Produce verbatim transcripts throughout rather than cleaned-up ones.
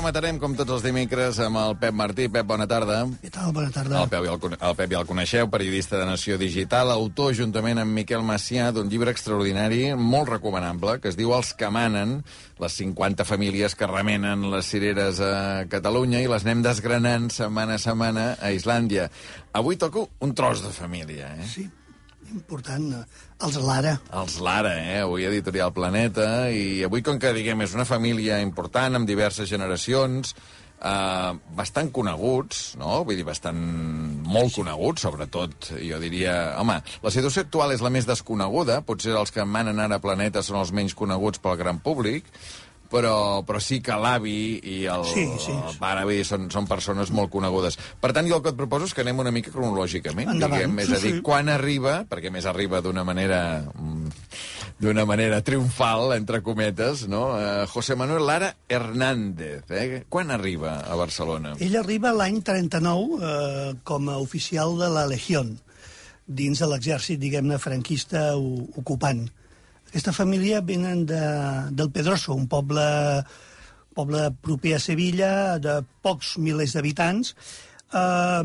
rematarem, com tots els dimecres, amb el Pep Martí. Pep, bona tarda. Què tal? Bona tarda. El Pep, ja el, el Pep ja el coneixeu, periodista de Nació Digital, autor, juntament amb Miquel Macià, d'un llibre extraordinari, molt recomanable, que es diu Els que manen, les cinquanta famílies que remenen les cireres a Catalunya, i les anem desgranant setmana a setmana a Islàndia. Avui toco un tros de família, eh? Sí, important. Els Lara. Els Lara, eh? Avui Editorial Planeta, i avui, com que, diguem, és una família important, amb diverses generacions, eh, bastant coneguts, no? Vull dir, bastant... molt coneguts, sobretot, jo diria... Home, la situació actual és la més desconeguda, potser els que manen ara a Planeta són els menys coneguts pel gran públic, però, però sí que l'avi i el, sí, sí. el pare són, són persones molt conegudes. Per tant, jo el que et proposo és que anem una mica cronològicament. Endavant. Diguem, és sí, a dir, sí. quan arriba, perquè més arriba d'una manera d'una manera triomfal, entre cometes, no? Uh, José Manuel Lara Hernández. Eh? Quan arriba a Barcelona? Ell arriba l'any trenta-nou eh, com a oficial de la Legión, dins de l'exèrcit, diguem-ne, franquista ocupant. Aquesta família venen de, del Pedroso, un poble, poble proper a Sevilla, de pocs milers d'habitants. Uh,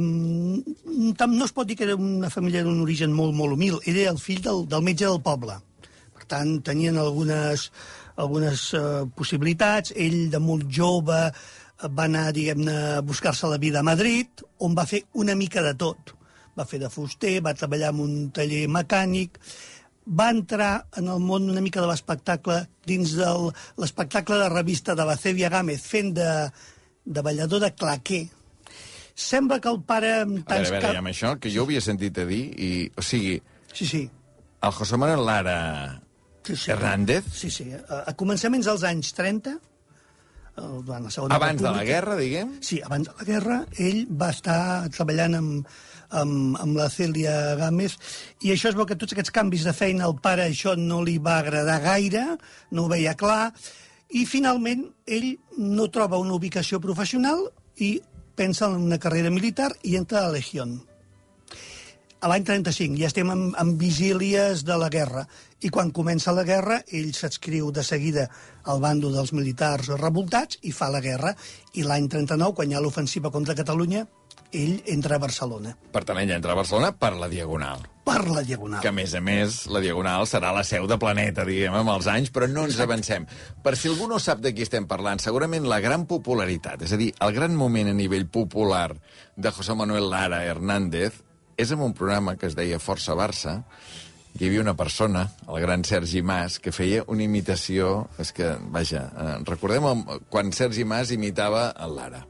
no es pot dir que era una família d'un origen molt, molt humil. Era el fill del, del metge del poble. Per tant, tenien algunes, algunes uh, possibilitats. Ell, de molt jove, va anar, diguem-ne, a buscar-se la vida a Madrid, on va fer una mica de tot. Va fer de fuster, va treballar en un taller mecànic, va entrar en el món una mica de l'espectacle dins de l'espectacle de revista de Bacevia Gámez, fent de, de ballador de claqué. Sembla que el pare... Amb tants a veure, a veure, amb això, que jo ho havia sentit a dir, i, o sigui... Sí, sí. El José Manuel Lara sí, sí. Hernández... Sí, sí. A, a començaments dels anys trenta, durant la Segona abans República, de la guerra, diguem? Sí, abans de la guerra, ell va estar treballant amb, amb, amb la Cèlia Gámez, i això es veu que tots aquests canvis de feina al pare això no li va agradar gaire, no ho veia clar, i finalment ell no troba una ubicació professional i pensa en una carrera militar i entra a la Legión. A l'any trenta-cinc ja estem en, en vigílies de la guerra, i quan comença la guerra ell s'adscriu de seguida al bando dels militars revoltats i fa la guerra, i l'any trenta-nou, quan hi ha l'ofensiva contra Catalunya, ell entra a Barcelona. Per tant, ell entra a Barcelona per la Diagonal. Per la Diagonal. Que, a més a més, la Diagonal serà la seu de Planeta, diguem, amb els anys, però no ens avancem. Per si algú no sap de qui estem parlant, segurament la gran popularitat, és a dir, el gran moment a nivell popular de José Manuel Lara Hernández és en un programa que es deia Força Barça. Hi havia una persona, el gran Sergi Mas, que feia una imitació... És que, vaja, eh, recordem quan Sergi Mas imitava el Lara.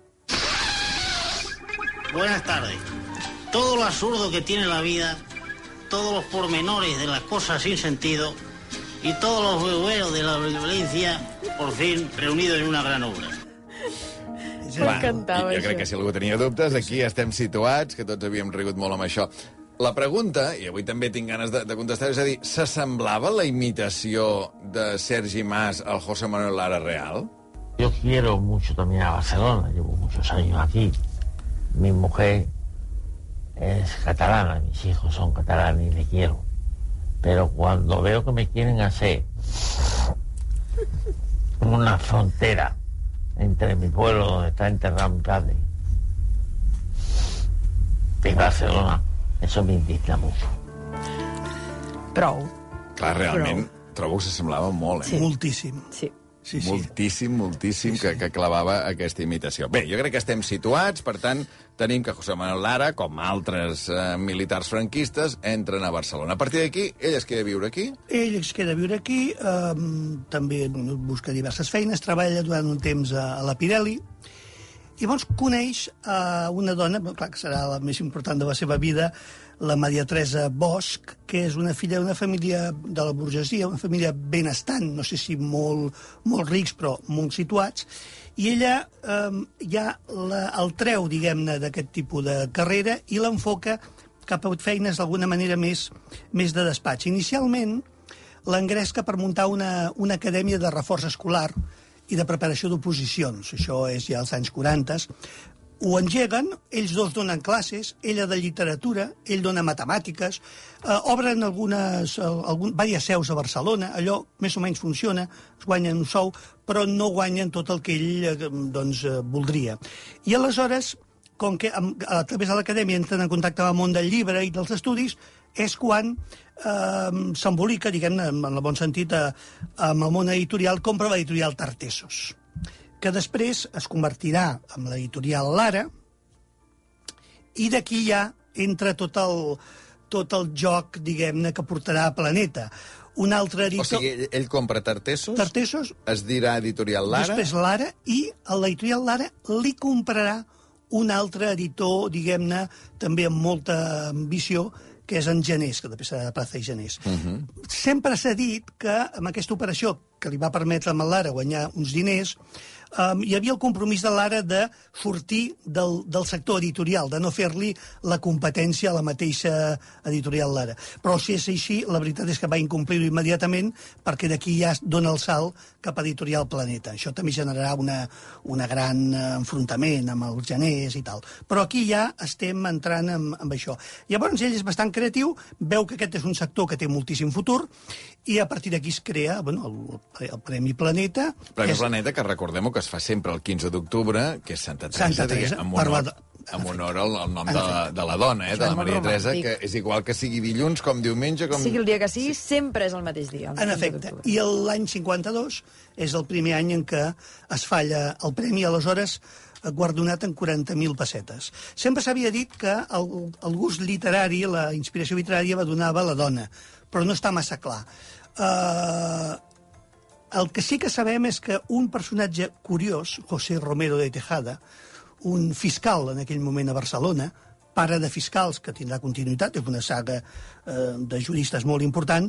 Buenas tardes. Todo lo absurdo que tiene la vida, todos los pormenores de las cosas sin sentido y todos los hueveros de la violencia, por fin reunidos en una gran obra. M'encantava, jo crec que si algú tenia dubtes, aquí estem situats, que tots havíem rigut molt amb això. La pregunta, i avui també tinc ganes de, de contestar, és a dir, s'assemblava la imitació de Sergi Mas al José Manuel Lara real? Yo quiero mucho también a Barcelona, llevo muchos años aquí. Mi mujer es catalana, mis hijos son catalanes y le quiero. Pero cuando veo que me quieren hacer una frontera entre mi pueblo, donde está enterrado mi padre, y Barcelona, eso me indigna mucho. Prou. Clar, realment, Prou. Trobo que s'assemblava molt, eh? Sí. Moltíssim. Sí. Sí, sí. Moltíssim, moltíssim, sí, sí. Que, que clavava aquesta imitació. Bé, jo crec que estem situats, per tant, tenim que José Manuel Lara, com altres eh, militars franquistes, entren a Barcelona. A partir d'aquí, ell es queda a viure aquí? Ell es queda a viure aquí, eh, també busca diverses feines, treballa durant un temps a, a la Pirelli, i llavors coneix a una dona, clar que serà la més important de la seva vida, la Maria Teresa Bosch, que és una filla d'una família de la burgesia, una família benestant, no sé si molt, molt rics, però molt situats, i ella eh, ja la, el treu, diguem-ne, d'aquest tipus de carrera i l'enfoca cap a feines d'alguna manera més, més de despatx. Inicialment, l'engresca per muntar una, una acadèmia de reforç escolar i de preparació d'oposicions. Això és ja als anys quaranta. ho engeguen, ells dos donen classes, ella de literatura, ell dona matemàtiques, eh, obren algunes, algun, diverses seus a Barcelona, allò més o menys funciona, es guanyen un sou, però no guanyen tot el que ell eh, doncs, eh, voldria. I aleshores, com que a través de l'acadèmia entren en contacte amb el món del llibre i dels estudis, és quan eh, s'embolica, diguem-ne, en el bon sentit, eh, amb el món editorial, compra l'editorial Tartessos, que després es convertirà en l'editorial Lara, i d'aquí ja entra tot el, tot el joc, diguem-ne, que portarà a Planeta. Un altre editor... O sigui, ell, ell compra Tartessos, Tartessos, es dirà editorial Lara... Després Lara, i a l'editorial Lara li comprarà un altre editor, diguem-ne, també amb molta ambició, que és en Genés, que després serà de Plaza i Genés. Uh -huh. Sempre s'ha dit que amb aquesta operació, que li va permetre amb el Lara guanyar uns diners, um, hi havia el compromís de l'Ara de sortir del, del sector editorial, de no fer-li la competència a la mateixa editorial Lara. Però si és així, la veritat és que va incomplir-ho immediatament, perquè d'aquí ja es dona el salt cap a editorial Planeta. Això també generarà una, una gran enfrontament amb els Geners i tal. Però aquí ja estem entrant amb, amb això. Llavors ell és bastant creatiu, veu que aquest és un sector que té moltíssim futur, i a partir d'aquí es crea bueno, el, el Premi Planeta. Premi és... Planeta, que recordem que es fa sempre el quinze d'octubre, que és Santa Teresa, Santa Teresa amb honor, la... amb honor al, al nom de la, de la dona, eh, de la Maria Teresa, que és igual que sigui dilluns, com diumenge... Com... Sigui el dia que sigui, sí. Sempre és el mateix dia. El en efecte. I l'any cinquanta-dos és el primer any en què es falla el premi, aleshores guardonat en quaranta mil pessetes. Sempre s'havia dit que el, el gust literari, la inspiració literària, va donava a la dona, però no està massa clar. Uh, el que sí que sabem és que un personatge curiós, José Romero de Tejada, un fiscal en aquell moment a Barcelona, pare de fiscals, que tindrà continuïtat, és una saga eh, de juristes molt important,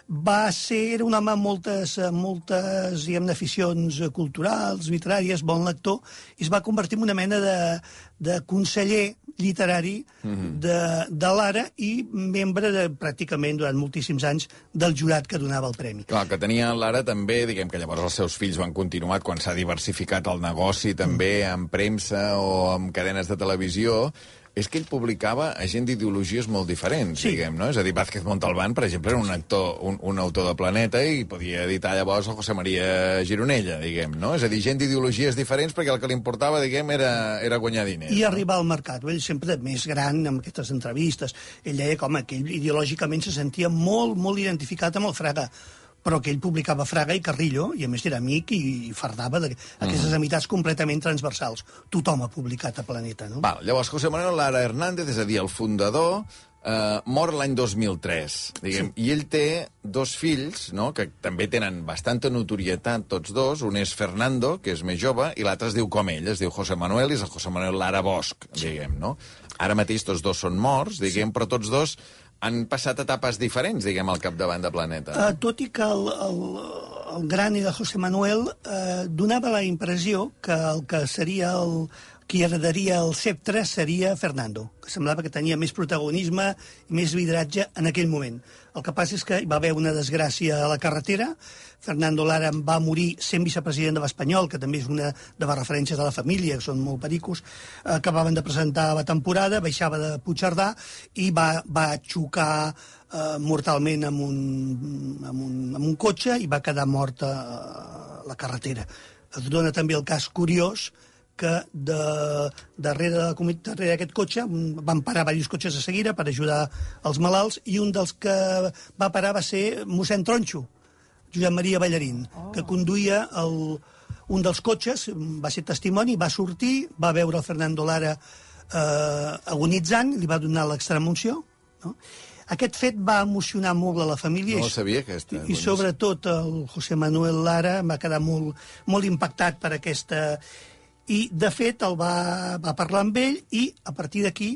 va ser, era un home amb moltes, moltes diguem, aficions culturals, literàries, bon lector, i es va convertir en una mena de, de conseller literari mm-hmm. de, de l'Ara i membre de, pràcticament durant moltíssims anys del jurat que donava el premi. Clar, que tenia l'Ara també, diguem que llavors els seus fills van continuar quan s'ha diversificat el negoci també mm. amb premsa o amb cadenes de televisió. És que ell publicava a gent d'ideologies molt diferents, sí. diguem, no? És a dir, Vázquez Montalbán, per exemple, era un actor, un, un autor de Planeta i podia editar llavors el José María Gironella, diguem, no? És a dir, gent d'ideologies diferents perquè el que li importava, diguem, era, era guanyar diners. I no? arribar al mercat. Ell sempre més gran amb aquestes entrevistes. Ell deia com que ell ideològicament se sentia molt, molt identificat amb el Fraga, però que ell publicava Fraga i Carrillo, i a més era amic i fardava d'aquestes mm. amitats completament transversals. Tothom ha publicat a Planeta, no? Val, llavors, José Manuel Lara Hernández, és a dir, el fundador, eh, mor l'any dos mil tres, diguem, sí. i ell té dos fills, no?, que també tenen bastanta notorietat, tots dos. Un és Fernando, que és més jove, i l'altre es diu com ell, es diu José Manuel, i és el José Manuel Lara Bosch, diguem, no? Ara mateix tots dos són morts, diguem, sí. però tots dos han passat etapes diferents, diguem, al capdavant de Planeta. Uh, tot i que el, el, el gran i de José Manuel uh, donava la impressió que el que seria el qui heredaria el sceptre seria Fernando, que semblava que tenia més protagonisme i més lideratge en aquell moment. El que passa és que hi va haver una desgràcia a la carretera. Fernando Lara va morir sent vicepresident de l'Espanyol, que també és una de les referències de la família, que són molt pericos, acabaven de presentar la temporada, baixava de Puigcerdà i va, va xocar eh, mortalment amb un, amb, un, amb un cotxe i va quedar mort a la carretera. Es dona també el cas curiós que de, darrere, darrere d'aquest cotxe van parar diversos cotxes de seguida per ajudar els malalts, i un dels que va parar va ser mossèn Tronxo, Josep Maria Ballarín, oh. que conduïa el, un dels cotxes, va ser testimoni, va sortir, va veure el Fernando Lara eh, agonitzant, li va donar l'extremunció, no? Aquest fet va emocionar molt a la família. No ho sabia, aquesta. I, i sobretot el José Manuel Lara va quedar molt, molt impactat per aquesta... I, de fet, el va, va parlar amb ell i, a partir d'aquí,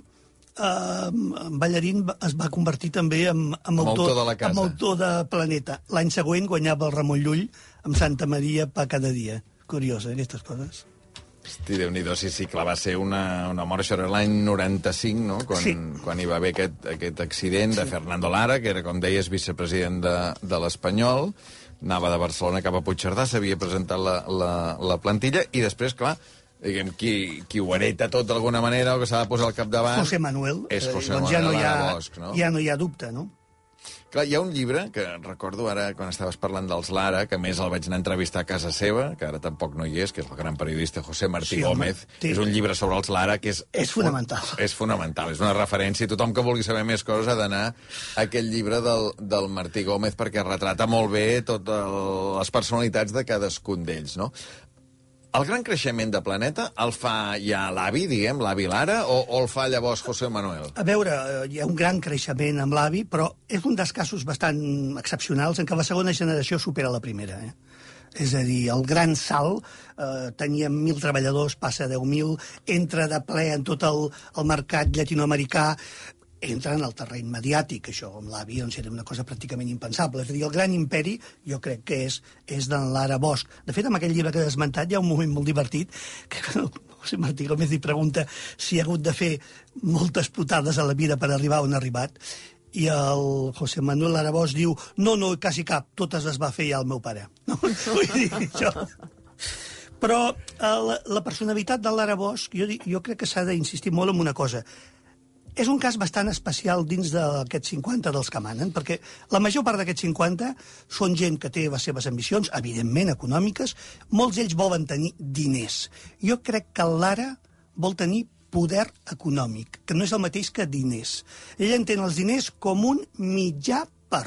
eh, Ballarín es va convertir també en, en, autor, autor de la casa. en autor de Planeta. L'any següent guanyava el Ramon Llull amb Santa Maria pa cada dia. Curiós, eh, aquestes coses. Hosti, Déu-n'hi-do, sí, sí, clar, va ser una, una mort, això era l'any noranta-cinc, no?, quan, sí. quan hi va haver aquest, aquest accident de sí. Fernando Lara, que era, com deies, vicepresident de, de l'Espanyol, anava de Barcelona cap a Puigcerdà, s'havia presentat la, la, la plantilla, i després, clar, diguem, qui, qui ho hereta tot d'alguna manera, o que s'ha de posar al capdavant... José Manuel. És José doncs Manuel ja no hi ha, Lara Bosch, no? Ja no hi ha dubte, no? Clar, hi ha un llibre que recordo ara, quan estaves parlant dels Lara, que a més el vaig anar a entrevistar a casa seva, que ara tampoc no hi és, que és el gran periodista José Martí sí, Gómez. Home, és un llibre sobre els Lara que és... És fonamental. Un, és fonamental, és una referència. Tothom que vulgui saber més coses ha d'anar a aquest llibre del, del Martí Gómez, perquè retrata molt bé totes les personalitats de cadascun d'ells, no? El gran creixement de Planeta el fa ja l'avi, diguem, l'avi Lara, o, o el fa llavors José Manuel? A veure, hi ha un gran creixement amb l'avi, però és un dels casos bastant excepcionals en què la segona generació supera la primera, eh? És a dir, el gran salt, eh, teníem mil treballadors, passa a deu mil, entra de ple en tot el, el mercat llatinoamericà, entra en el terreny mediàtic, això amb l'avi doncs era una cosa pràcticament impensable. És a dir, el gran imperi jo crec que és, és d'en Lara Bosch. De fet, en aquell llibre que he esmentat hi ha un moment molt divertit que el José Martí Gómez li pregunta si ha hagut de fer moltes putades a la vida per arribar on ha arribat, i el José Manuel Lara Bosch diu no, no, quasi cap, totes les va fer ja el meu pare. No? Vull dir, això... Però la, la personalitat de Lara Bosch, jo, jo crec que s'ha d'insistir molt en una cosa. És un cas bastant especial dins d'aquests cinquanta dels que manen, perquè la major part d'aquests cinquanta són gent que té les seves ambicions, evidentment econòmiques, molts d'ells volen tenir diners. Jo crec que el Lara vol tenir poder econòmic, que no és el mateix que diners. Ell entén els diners com un mitjà per...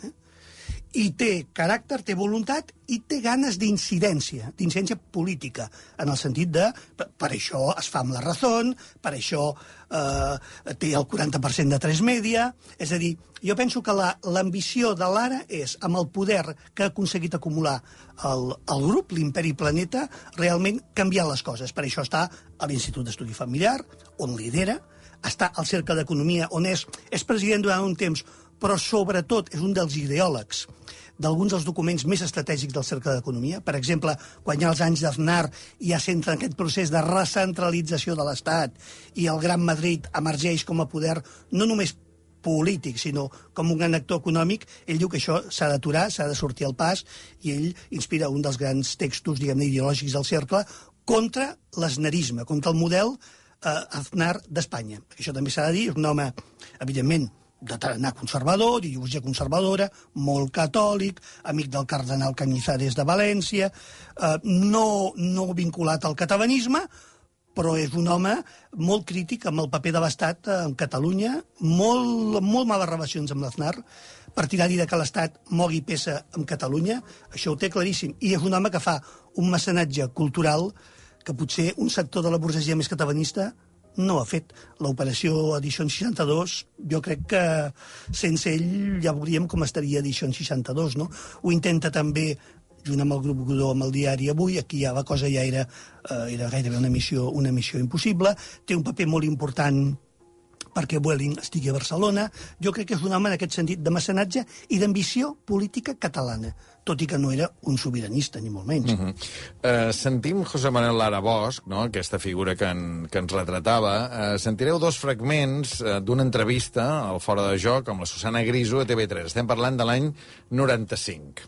i té caràcter, té voluntat i té ganes d'incidència, d'incidència política, en el sentit de... Per, per això es fa amb la Razón, per això eh, té el quaranta per cent de Tres Media... És a dir, jo penso que l'ambició la, de l'Ara és, amb el poder que ha aconseguit acumular el, el grup, l'Imperi Planeta, realment canviar les coses. Per això està a l'Institut d'Estudi Familiar, on lidera, està al Cercle d'Economia, on és, és president durant un temps, però sobretot és un dels ideòlegs d'alguns dels documents més estratègics del Cercle d'Economia. Per exemple, quan hi ha els anys d'Aznar i ja s'entra en aquest procés de recentralització de l'Estat i el Gran Madrid emergeix com a poder no només polític, sinó com un gran actor econòmic, ell diu que això s'ha d'aturar, s'ha de sortir al pas, i ell inspira un dels grans textos, diguem-ne, ideològics del Cercle contra l'esnarisme, contra el model eh, Aznar d'Espanya. Això també s'ha de dir, és un home, evidentment, de tarannà conservador, d'ideologia conservadora, molt catòlic, amic del cardenal Cañizares de València, eh, no, no vinculat al catalanisme, però és un home molt crític amb el paper de l'Estat en Catalunya, molt, molt males relacions amb l'Aznar, partidari de que l'Estat mogui peça amb Catalunya, això ho té claríssim, i és un home que fa un mecenatge cultural que potser un sector de la burgesia més catalanista no ha fet. L'operació Edicions seixanta-dos, jo crec que sense ell ja veuríem com estaria Edicions seixanta-dos, no? Ho intenta també, junt amb el grup Godó, amb el diari Avui, aquí ja la cosa ja era, eh, era gairebé una missió, una missió impossible, té un paper molt important perquè Vueling estigui a Barcelona. Jo crec que és un home en aquest sentit de mecenatge i d'ambició política catalana, tot i que no era un sobiranista, ni molt menys. Uh-huh. uh, sentim José Manuel Lara Bosch, no?, aquesta figura que, en, que ens retratava. Uh, sentireu dos fragments uh, d'una entrevista al Fora de Joc amb la Susana Griso a T V tres. Estem parlant de l'any noranta-cinc.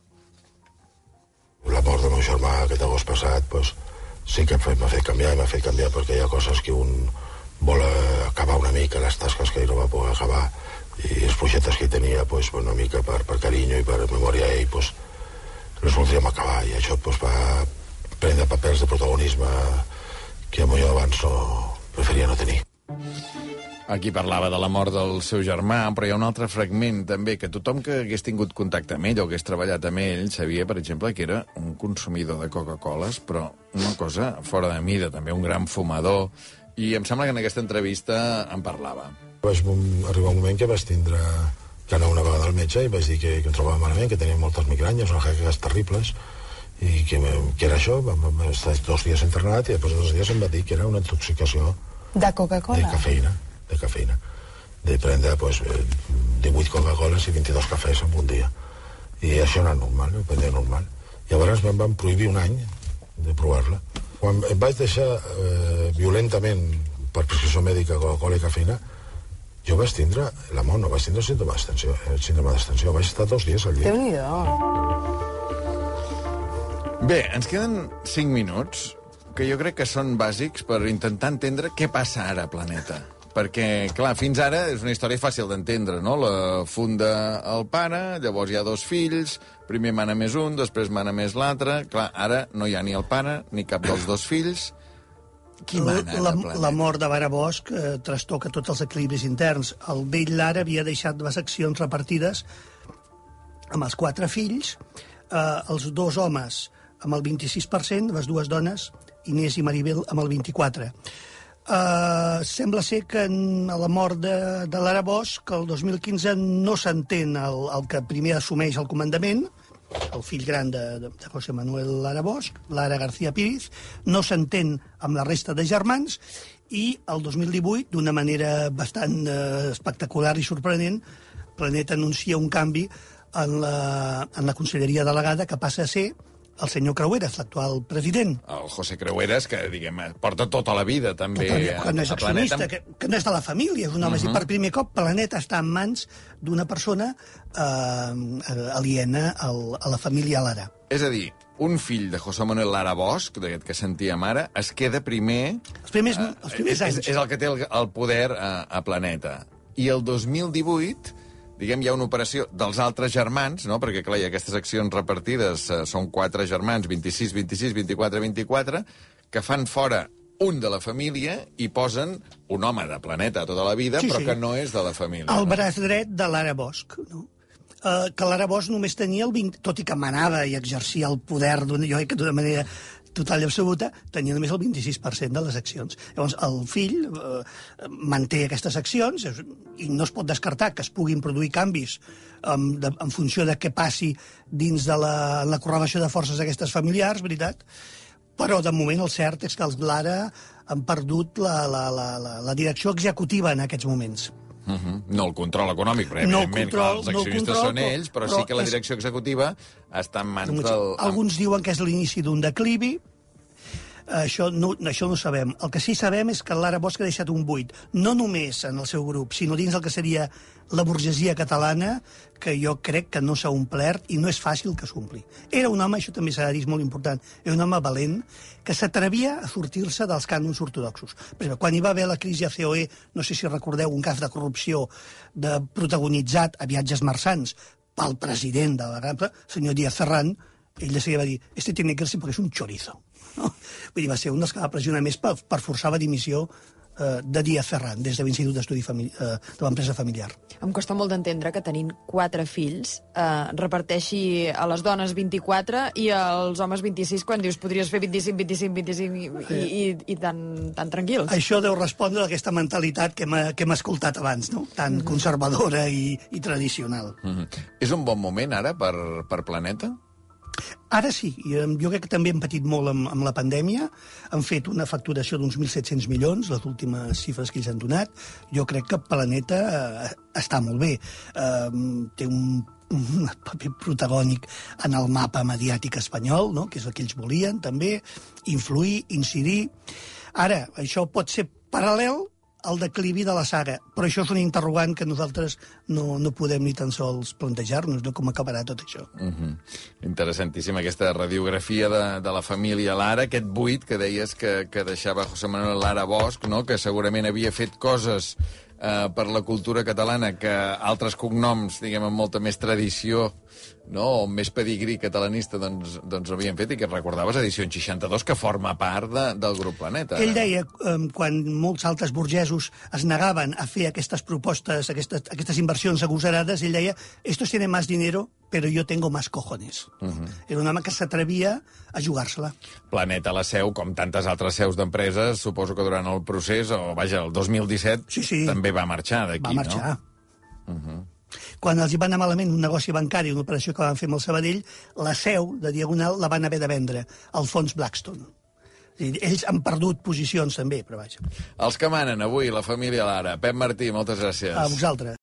La mort del meu germà aquest agost passat pues, sí que m'ha fet canviar, i m'ha fet canviar perquè hi ha coses que un vol acabar una mica, les tasques que ell no va poder acabar, i els projectes que ell tenia pues, una mica per, per carinyo i per memòria a ell, pues, els voldríem acabar, i això pues, va prendre papers de protagonisme que jo abans no, preferia no tenir. Aquí parlava de la mort del seu germà, però hi ha un altre fragment també, que tothom que hagués tingut contacte amb ell o hagués treballat amb ell sabia, per exemple, que era un consumidor de Coca-Coles, però una cosa fora de mida, també un gran fumador, i em sembla que en aquesta entrevista en parlava. Vaig arribar un moment que vaig tindre que anar una vegada al metge i vaig dir que, que em trobava malament, que tenia moltes migranyes, unes jaqueques terribles, i que, que era això. Vam estar dos dies internat i després de dos dies em va dir que era una intoxicació de Coca-Cola, de cafeïna, de cafeïna, de prendre pues, divuit Coca-Coles i vint-i-dos cafès en un dia. I això no era normal, ho prenia normal. Llavors em van prohibir un any de provar-la. Quan em vaig deixar eh, violentament per prescripció mèdica Coca-Cola i cafeïna, jo vaig tindre la mort, no vaig tindre símptoma d'extensió, el síndrome d'extensió, vaig estar dos dies al dia. Déu-n'hi-do. Bé, ens queden cinc minuts que jo crec que són bàsics per intentar entendre què passa ara a Planeta. Perquè, clar, fins ara és una història fàcil d'entendre, no? La funda el pare, llavors hi ha dos fills, primer mana més un, després mana més l'altre. Clar, ara no hi ha ni el pare ni cap dels dos fills. Qui mana la, a Planeta? La mort de Lara Bosch eh, trastoca tots els equilibris interns. El vell Lara havia deixat les accions repartides amb els quatre fills, eh, els dos homes amb el vint-i-sis per cent, les dues dones, Inés i Maribel, amb el vint-i-quatre per cent. Uh, sembla ser que a la mort de, de Lara Bosch, que el dos mil quinze no s'entén el, el que primer assumeix el comandament, el fill gran de, de, de José Manuel Lara Bosch, Lara García Píriz, no s'entén amb la resta de germans, i el dos mil divuit, d'una manera bastant uh, espectacular i sorprenent, Planeta anuncia un canvi en la, en la conselleria delegada, que passa a ser el senyor Creueras, l'actual president. El José Creueras, que, diguem, porta tota la vida, també, tota, que no és accionista, que, que no és de la família, és un home, uh -huh. i per primer cop Planeta està en mans d'una persona eh, aliena al, a la família Lara. És a dir, un fill de José Manuel Lara Bosch, d'aquest que sentíem ara, es queda primer... Els primers, eh, els primers anys. És, és el que té el, el poder a, a Planeta. I el dos mil divuit... diguem, hi ha una operació dels altres germans, no? Perquè, clar, hi ha aquestes accions repartides, eh, són quatre germans, vint-i-sis, vint-i-sis, vint-i-quatre, vint-i-quatre, que fan fora un de la família i posen un home de Planeta tota la vida, sí, però sí. que no és de la família. El no? braç dret de Lara Bosch, no? Uh, que Lara Bosch només tenia el vint... Tot i que manava i exercia el poder d'una manera total i absoluta, tenia només el vint-i-sis per cent de les accions. Llavors, el fill eh, manté aquestes accions i no es pot descartar que es puguin produir canvis um, de, en funció de què passi dins de la, la correlació de forces d'aquestes familiars, veritat? Però, de moment, el cert és que els Lara han perdut la, la, la, la, la direcció executiva en aquests moments. Uh -huh. No el control econòmic, perquè no evidentment control, clar, els accionistes no control, són ells, però, però sí que la direcció és... executiva està en mans del... Alguns diuen que és l'inici d'un declivi, això no, això no sabem. El que sí sabem és que Lara Bosch ha deixat un buit, no només en el seu grup, sinó dins el que seria la burgesia catalana, que jo crec que no s'ha omplert i no és fàcil que s'ompli. Era un home, això també s'ha de dir, és molt important, era un home valent que s'atrevia a sortir-se dels cànons ortodoxos. Per exemple, quan hi va haver la crisi a C O E, no sé si recordeu un cas de corrupció de, protagonitzat a Viatges Marsans pel president de la Gampa, el senyor Díaz Ferran, ell de seguida va dir, este tiene que irse porque es un chorizo. No? Vull dir, va ser un dels que va pressionar més per, per forçar la dimissió eh, de Díaz Ferran, des de l'Institut d'Estudi Famili eh, de l'Empresa Familiar. Em costa molt d'entendre que tenint quatre fills eh, reparteixi a les dones vint-i-quatre i als homes vint-i-sis, quan dius podries fer vint-i-cinc, vint-i-cinc, vint-i-cinc i, i, i, i tan, tan tranquils. Això deu respondre a aquesta mentalitat que hem, que hem escoltat abans, no? Tan mm -hmm. conservadora i, i tradicional. Mm -hmm. És un bon moment ara per, per Planeta? Ara sí, jo crec que també hem patit molt amb, amb la pandèmia, han fet una facturació d'uns mil set-cents milions, les últimes xifres que ells han donat. Jo crec que Planeta eh, està molt bé, eh, té un, un paper protagònic en el mapa mediàtic espanyol, no? Que és el que ells volien també, influir, incidir. Ara, això pot ser paral·lel el declivi de la saga, però això és un interrogant que nosaltres no, no podem ni tan sols plantejar-nos, no com acabarà tot això. Uh -huh. Interessantíssima aquesta radiografia de, de la família Lara, aquest buit que deies que, que deixava José Manuel Lara Bosch, no? Que segurament havia fet coses eh, per la cultura catalana que altres cognoms, diguem, amb molta més tradició, no? O més pedigrí catalanista, doncs, doncs havien fet, i que recordaves Edició seixanta-dos, que forma part de, del grup Planeta. Ell deia, eh, quan molts altres burgesos es negaven a fer aquestes propostes, aquestes, aquestes inversions agosarades, ell deia, estos tienen más dinero, pero yo tengo más cojones. Uh -huh. Era un home que s'atrevia a jugar-se-la. Planeta, la seu, com tantes altres seus d'empreses, suposo que durant el procés, o vaja, el dos mil disset, sí, sí. també va marxar d'aquí, no? Va marxar. No? Uh -huh. Quan els hi va anar malament un negoci bancari, una operació que van fer amb el Sabadell, la seu de Diagonal la van haver de vendre al fons Blackstone. Ells han perdut posicions també, però vaja. Els que manen avui, la família Lara. Pep Martí, moltes gràcies. A vosaltres.